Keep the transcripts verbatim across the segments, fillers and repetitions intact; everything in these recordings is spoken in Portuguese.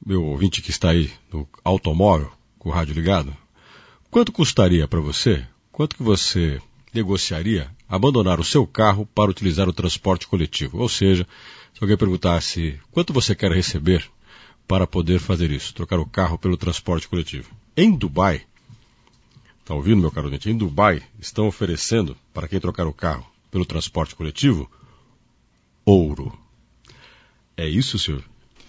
meu ouvinte que está aí no automóvel, com o rádio ligado, quanto custaria para você, quanto que você negociaria abandonar o seu carro para utilizar o transporte coletivo? Ou seja, se alguém perguntasse quanto você quer receber para poder fazer isso, trocar o carro pelo transporte coletivo. Em Dubai, está ouvindo, meu caro ouvinte? Em Dubai estão oferecendo, para quem trocar o carro pelo transporte coletivo, ouro. É isso, senhor?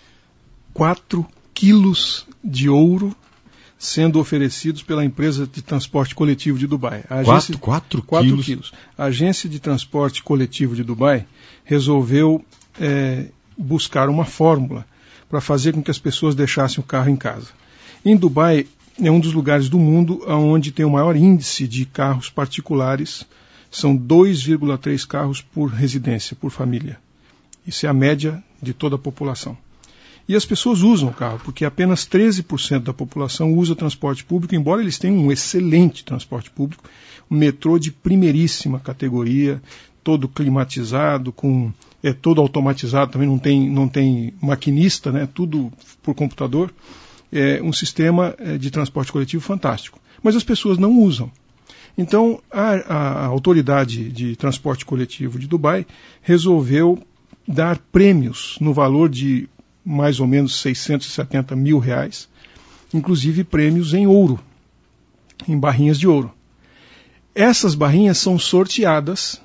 Quatro quilos de ouro sendo oferecidos pela empresa de transporte coletivo de Dubai. A agência, quatro, quatro, quatro quilos? quilos. A agência de transporte coletivo de Dubai resolveu é, buscar uma fórmula para fazer com que as pessoas deixassem o carro em casa. Em Dubai é um dos lugares do mundo onde tem o maior índice de carros particulares. São dois vírgula três carros por residência, por família. Isso é a média de toda a população. E as pessoas usam o carro, porque apenas treze por cento da população usa transporte público, embora eles tenham um excelente transporte público, um metrô de primeiríssima categoria, todo climatizado, com, é todo automatizado, também não tem, não tem maquinista, né, tudo por computador. É um sistema de transporte coletivo fantástico. Mas as pessoas não usam. Então, a, a, a autoridade de transporte coletivo de Dubai resolveu dar prêmios no valor de mais ou menos seiscentos e setenta mil reais, inclusive prêmios em ouro, em barrinhas de ouro. Essas barrinhas são sorteadas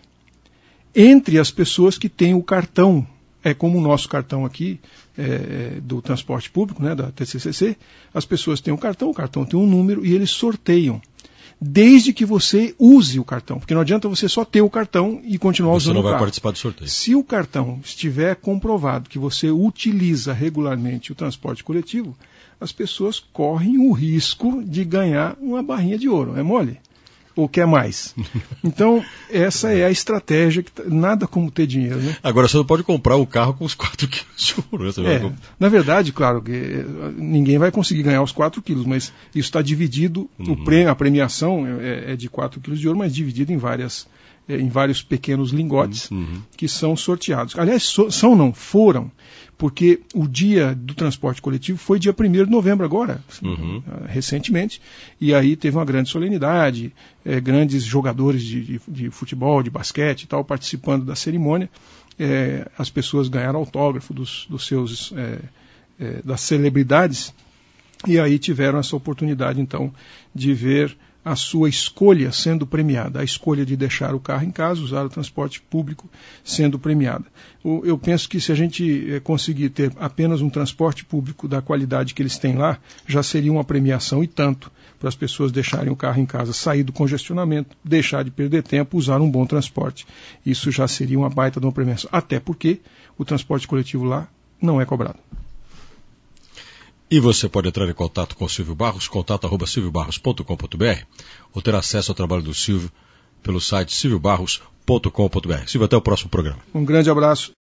entre as pessoas que têm o cartão, é como o nosso cartão aqui, é, do transporte público, né, da T C C C, as pessoas têm o cartão, o cartão tem um número e eles sorteiam, desde que você use o cartão, porque não adianta você só ter o cartão e continuar você usando o carro. Você não vai participar do sorteio. Se o cartão estiver comprovado que você utiliza regularmente o transporte coletivo, as pessoas correm o risco de ganhar uma barrinha de ouro, é mole? Ou quer mais? Então, essa é a estratégia, que tá, nada como ter dinheiro, né? Agora, você não pode comprar um carro com os quatro quilos de ouro. Você é, vai... Na verdade, claro, que ninguém vai conseguir ganhar os quatro quilos, mas isso está dividido, uhum. o prêmio, a premiação é, é de quatro quilos de ouro, mas dividido em, várias, é, em vários pequenos lingotes uhum. que são sorteados. Aliás, so, são não, foram, porque o dia do transporte coletivo foi dia primeiro de novembro agora, uhum. recentemente, e aí teve uma grande solenidade, é, grandes jogadores de, de, de futebol, de basquete e tal, participando da cerimônia. É, as pessoas ganharam autógrafo dos, dos seus, é, é, das celebridades, e aí tiveram essa oportunidade, então, de ver a sua escolha sendo premiada, a escolha de deixar o carro em casa, usar o transporte público sendo premiada. Eu penso que se a gente conseguir ter apenas um transporte público da qualidade que eles têm lá, já seria uma premiação e tanto para as pessoas deixarem o carro em casa, sair do congestionamento, deixar de perder tempo, usar um bom transporte. Isso já seria uma baita de uma premiação, até porque o transporte coletivo lá não é cobrado. E você pode entrar em contato com o Silvio Barros, contato arroba silvio barros ponto com ponto b r, ou ter acesso ao trabalho do Silvio pelo site silvio barros ponto com ponto b r. Silvio, até o próximo programa. Um grande abraço.